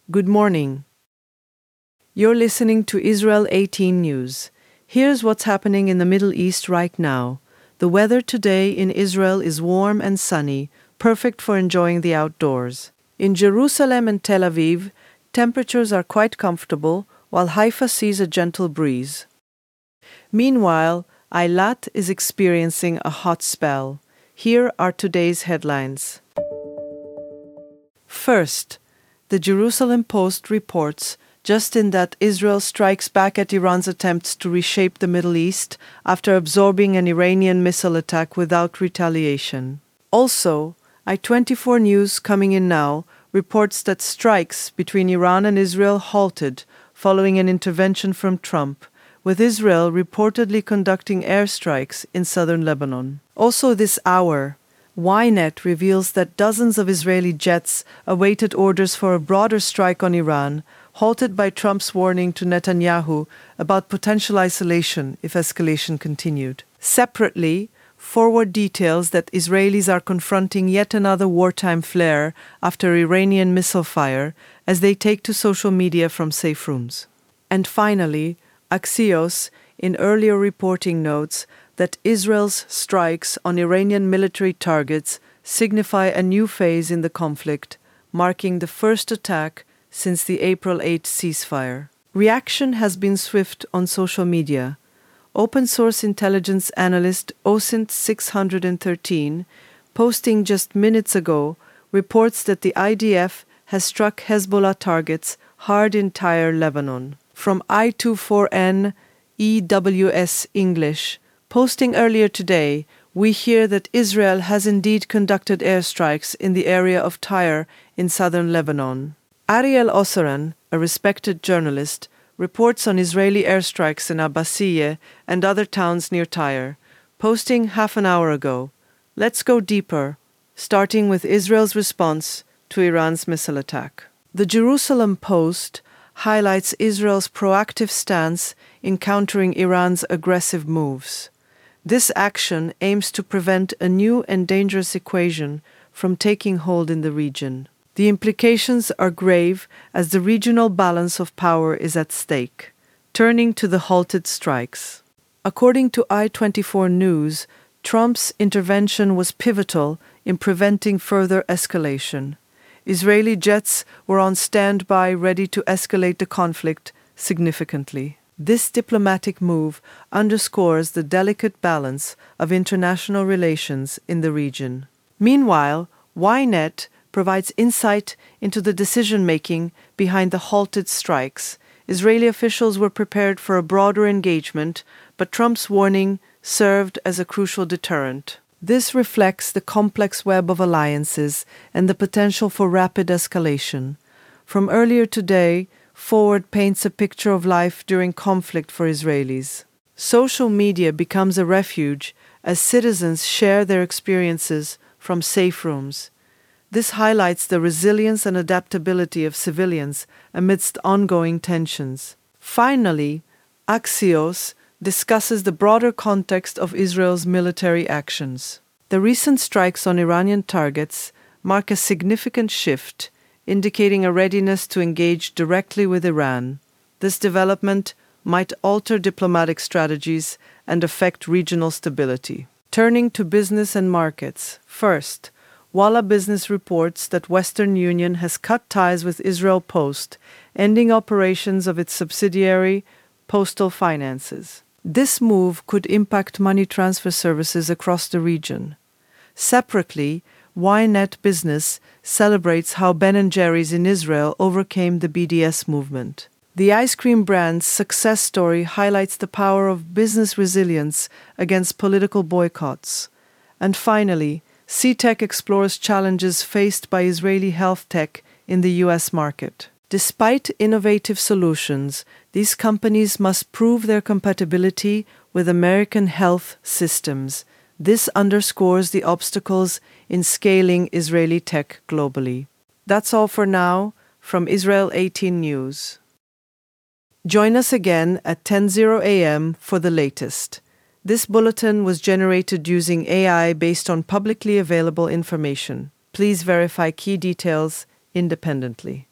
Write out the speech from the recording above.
Good morning. You're listening to Israel 18 News. Here's what's happening in the Middle East right now. The weather today in Israel is warm and sunny, perfect for enjoying the outdoors. In Jerusalem and Tel Aviv, temperatures are quite comfortable, while Haifa sees a gentle breeze. Meanwhile, Eilat is experiencing a hot spell. Here are today's headlines. First, the Jerusalem Post reports just in that Israel strikes back at Iran's attempts to reshape the Middle East after absorbing an Iranian missile attack without retaliation. Also, I24 News coming in now reports that strikes between Iran and Israel halted following an intervention from Trump, with Israel reportedly conducting airstrikes in southern Lebanon. Also this hour, Ynet reveals that dozens of Israeli jets awaited orders for a broader strike on Iran, halted by Trump's warning to Netanyahu about potential isolation if escalation continued. Separately, Forward details that Israelis are confronting yet another wartime flare after Iranian missile fire as they take to social media from safe rooms. And finally, Axios, in earlier reporting, notes that Israel's strikes on Iranian military targets signify a new phase in the conflict, marking the first attack since the April 8 ceasefire. Reaction has been swift on social media. Open-source intelligence analyst OSINT613, posting just minutes ago, reports that the IDF has struck Hezbollah targets hard in Tyre, Lebanon. From I24N EWS English, posting earlier today, we hear that Israel has indeed conducted airstrikes in the area of Tyre in southern Lebanon. Ariel Osseran, a respected journalist, reports on Israeli airstrikes in Abbasiyeh and other towns near Tyre, posting half an hour ago. Let's go deeper, starting with Israel's response to Iran's missile attack. The Jerusalem Post highlights Israel's proactive stance in countering Iran's aggressive moves. This action aims to prevent a new and dangerous equation from taking hold in the region. The implications are grave as the regional balance of power is at stake. Turning to the halted strikes. According to I24 News, Trump's intervention was pivotal in preventing further escalation. Israeli jets were on standby ready to escalate the conflict significantly. This diplomatic move underscores the delicate balance of international relations in the region. Meanwhile, Ynet provides insight into the decision-making behind the halted strikes. Israeli officials were prepared for a broader engagement, but Trump's warning served as a crucial deterrent. This reflects the complex web of alliances and the potential for rapid escalation. From earlier today, Forward paints a picture of life during conflict for Israelis. Social media becomes a refuge as citizens share their experiences from safe rooms. This highlights the resilience and adaptability of civilians amidst ongoing tensions. Finally, Axios discusses the broader context of Israel's military actions. The recent strikes on Iranian targets mark a significant shift, indicating a readiness to engage directly with Iran. This development might alter diplomatic strategies and affect regional stability. Turning to business and markets. First, Walla Business reports that Western Union has cut ties with Israel Post, ending operations of its subsidiary, Postal Finances. This move could impact money transfer services across the region. Separately, Ynet Business celebrates how Ben & Jerry's in Israel overcame the BDS movement. The ice cream brand's success story highlights the power of business resilience against political boycotts. And finally, CTech explores challenges faced by Israeli health tech in the U.S. market. Despite innovative solutions, these companies must prove their compatibility with American health systems. This underscores the obstacles in scaling Israeli tech globally. That's all for now from Israel 18 News. Join us again at 10:00 a.m. for the latest. This bulletin was generated using AI based on publicly available information. Please verify key details independently.